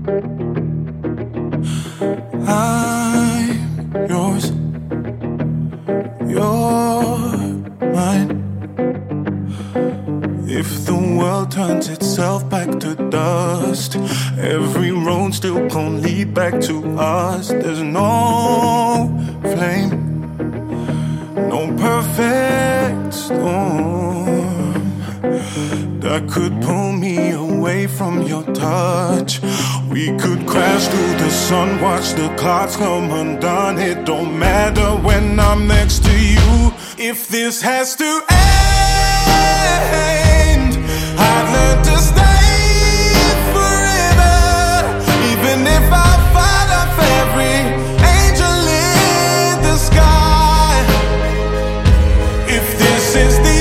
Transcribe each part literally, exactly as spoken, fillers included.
I'm yours, you're mine. If the world turns itself back to dust, every road still gon' lead back to us. There's no flame, no perfect storm that could pull me away from your touch. We could crash through the sun, watch the clocks come undone. It don't matter when I'm next to you. If this has to end, I've learned to stay forever, even if I fall off every angel in the sky. If this is the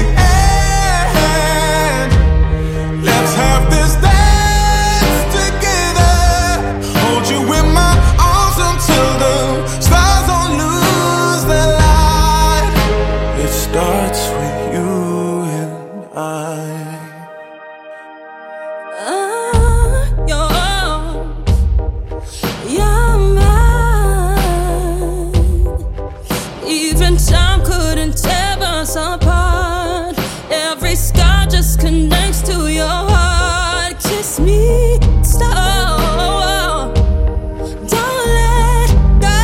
end, let's have this dance together. Hold you in my arms until the stars don't lose their light. It starts with you and I. Uh, you're, you're mine. Even time couldn't tear us apart. Every scar just connects to your heart. Kiss me slow, don't let go.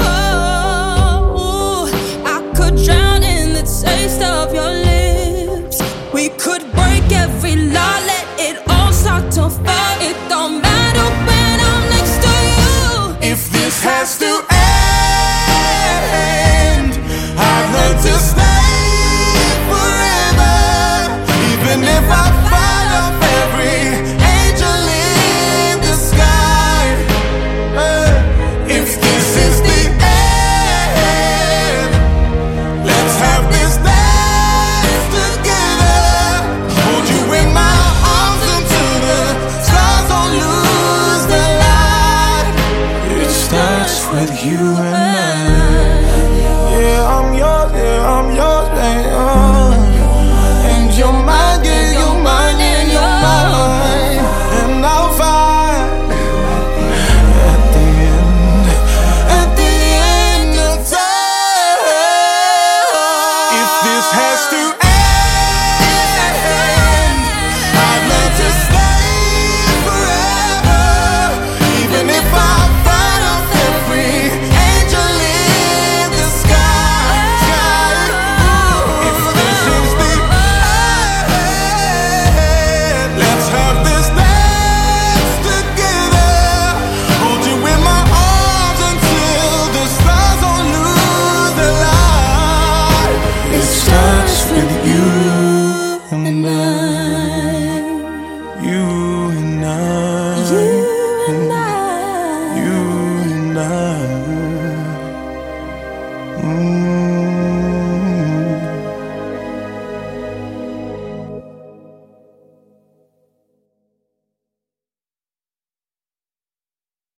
I could drown in the taste of your lips. We could break every law, let it all start to fall. It don't matter when I'm next to you. If this has to end, I've learned to stay forever, even if I fall off every angel in the sky. Uh, If this is the end, let's have this dance together. Hold you in my arms until the stars don't lose their light. It starts with you